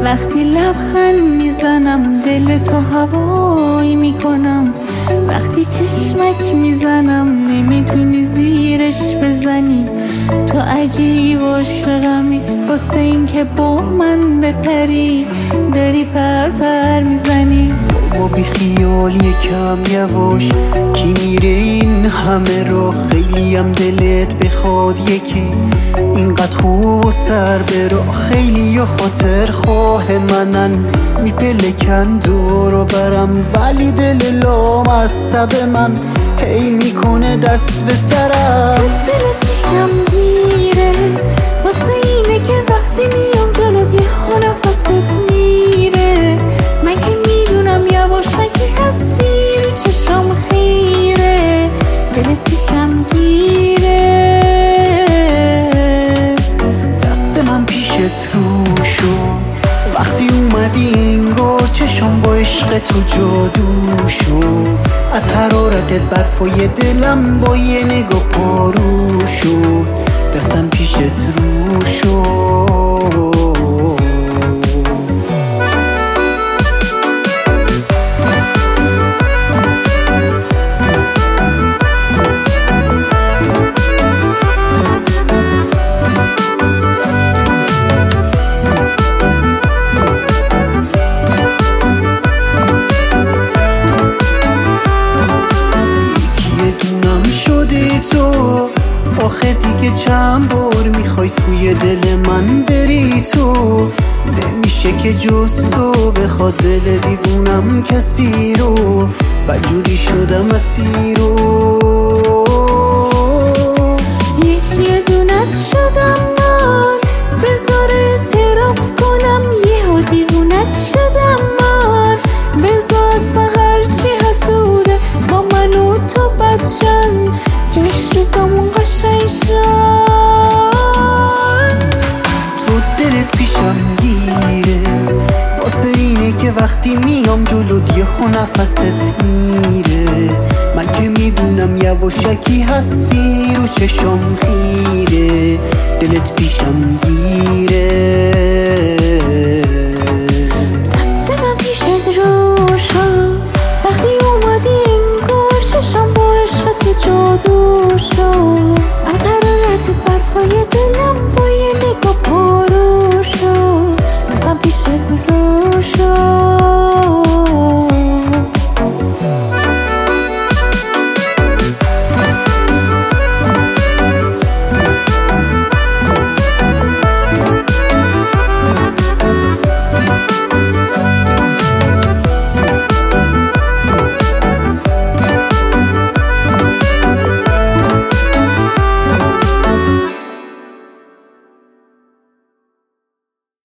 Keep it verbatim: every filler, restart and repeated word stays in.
وقتی لبخند میزنم دل تو هوایی میکنم، وقتی چشمک میزنم نمیتونی زیرش بزنی. تو عجیب عاشقمی واسه این که با من بپری، داری پر پر میزنی. بابا بی خیال یکم یواش، کی میره این همه رو؟ خیلی هم دلت بخواد یکی اینقدر خوب و سر برو. خیلی یا خاطر خواه منن میپلکن دور و برم، ولی دل لام از سب من هی میکنه دست به سرم. تو دلت پیشم گیره واسه اینه که وقتی میام جلو بیا نفست میره. من که میدونم یواشکی هستی رو چشم خیره، دلت پیشم گیره. دست من پیشت رو شد وقتی اومدی انگار چشم با عشق تو جادو شد. از حرارتت برفای دلم با یه نگاه پارو شد. دستم پیشت رو شد. تو آخه دیگه چند بار میخوای توی دل من بری تو؟ نمیشه که جز تو بخواد دل دیوونم کسی رو، بدجوری شدم اسیر رو. یکی دونت شدم من، بذار اعتراف کنم یهو دیوونت شدم من. بذار سهر چی حسوده با من و تو بدشن، جشن زمان قشنگ شد. تو دلت پیشم گیره واسه اینه که وقتی میام جلو یهو نفست میره. من که میدونم یواشکی هستی رو چشم خیره، دلت پیشم گیره. دست من پیشت رو شد وقتی اومدی انگار چشم با عشق تو جادو شد. از حرارتت برفای دلم با یه نگاه پارو شد. دستم پیشت رو شد.